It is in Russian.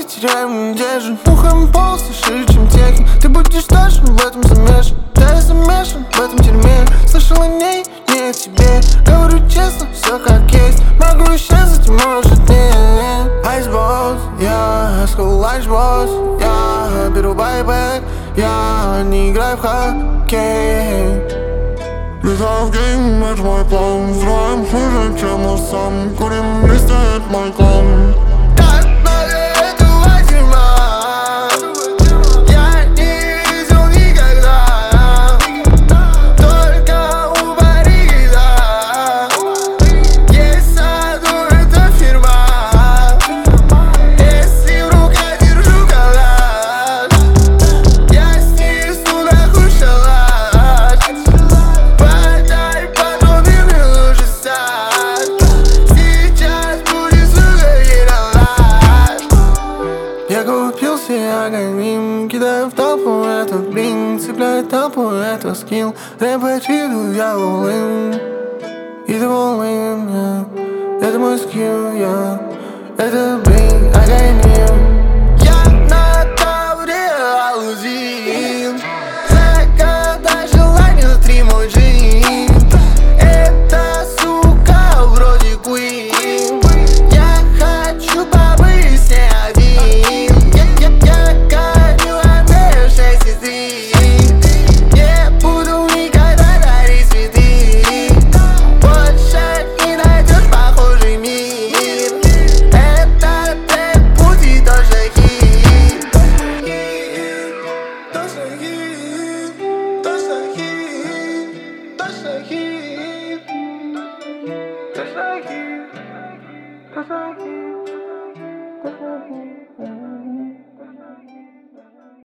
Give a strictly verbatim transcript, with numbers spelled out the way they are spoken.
все теряем надежду. Ухом пол, шире, чем техи. Ты будешь точно в этом замешан. Да, я замешан в этом дерьме. Слышал о ней, не о тебе. Говорю честно, все как есть. Могу исчезнуть, может нет. Icebox, я school lunchbox. Я беру байбек, я не играю в хоккей. Летаю в гейм, это мой план. Взрываем хуже, чем он сам. Курим вместе, это мой клан. Так много этого дерьма я не видел никогда. Только у барыги, да. Есть саду, это фирма. Если в руках держу калаш, я снесу нахуй шалаш. Подай потом и мне лучше сад. Сейчас будет сука ералаш. Я купил себе огоним, кидаю в толпу этот блин. Цепляю толпу, это скилл. Рэп-ачиву, я all-in. И ты all-in, yeah. Это мой скилл, я. Это блин, огоним.